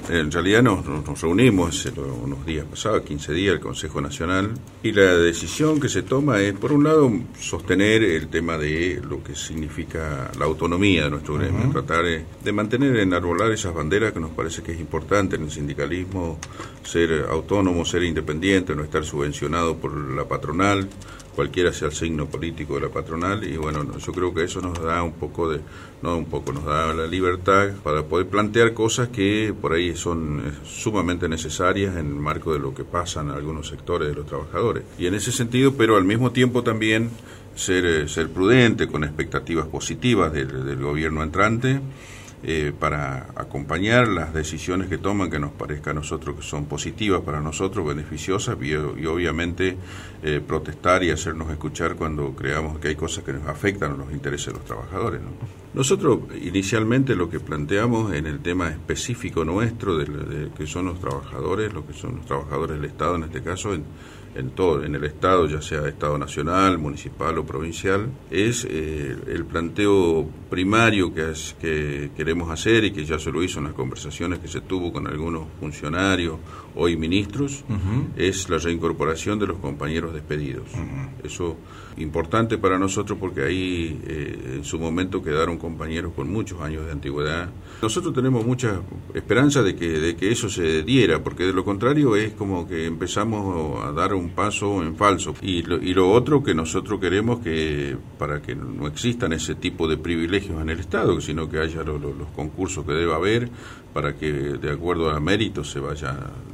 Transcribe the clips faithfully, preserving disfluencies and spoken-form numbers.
en realidad nos, nos reunimos unos días pasados, quince días, el Consejo Nacional, y la decisión que se toma es, por un lado, sostener el tema de lo que significa la autonomía de nuestro gremio, uh-huh. tratar de, de mantener, enarbolar esas banderas que nos parece que es importante en el sindicalismo, ser autónomo, ser independiente, no estar subvencionado por la patronal, cualquiera sea el signo político de la patronal, y bueno, yo creo que eso nos da un poco de, no un poco, nos da la libertad para poder plantear cosas que por ahí son sumamente necesarias en el marco de lo que pasa en algunos sectores de los trabajadores. Y en ese sentido, pero al mismo tiempo también ser, ser prudente con expectativas positivas del, del gobierno entrante, Eh, para acompañar las decisiones que toman que nos parezca a nosotros que son positivas para nosotros, beneficiosas, y, y obviamente eh, protestar y hacernos escuchar cuando creamos que hay cosas que nos afectan a los intereses de los trabajadores, ¿no? Nosotros inicialmente lo que planteamos en el tema específico nuestro de, de que son los trabajadores, lo que son los trabajadores del Estado en este caso, en, en todo, en el Estado, ya sea Estado nacional, municipal o provincial, es eh, el planteo primario que, es, que queremos hacer y que ya se lo hizo en las conversaciones que se tuvo con algunos funcionarios, hoy ministros, uh-huh. es la reincorporación de los compañeros despedidos. Uh-huh. Eso importante para nosotros porque ahí eh, en su momento quedaron compañeros con muchos años de antigüedad. Nosotros tenemos mucha esperanza de que, de que eso se diera, porque de lo contrario es como que empezamos a dar un paso en falso. Y lo, y lo otro que nosotros queremos que para que no existan ese tipo de privilegios en el Estado, sino que haya lo, lo, los concursos que deba haber para que de acuerdo a méritos se vaya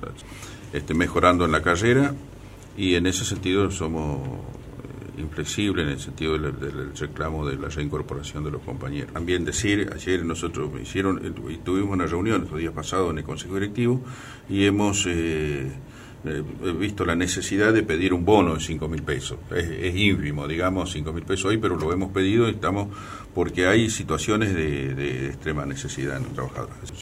este, mejorando en la carrera, y en ese sentido somos inflexible en el sentido del, del reclamo de la reincorporación de los compañeros. También decir, ayer nosotros hicieron, tuvimos una reunión estos días pasados en el Consejo Directivo y hemos eh, eh, visto la necesidad de pedir un bono de cinco mil pesos. Es, es ínfimo, digamos, cinco mil pesos hoy, pero lo hemos pedido y estamos porque hay situaciones de, de extrema necesidad en los trabajadores.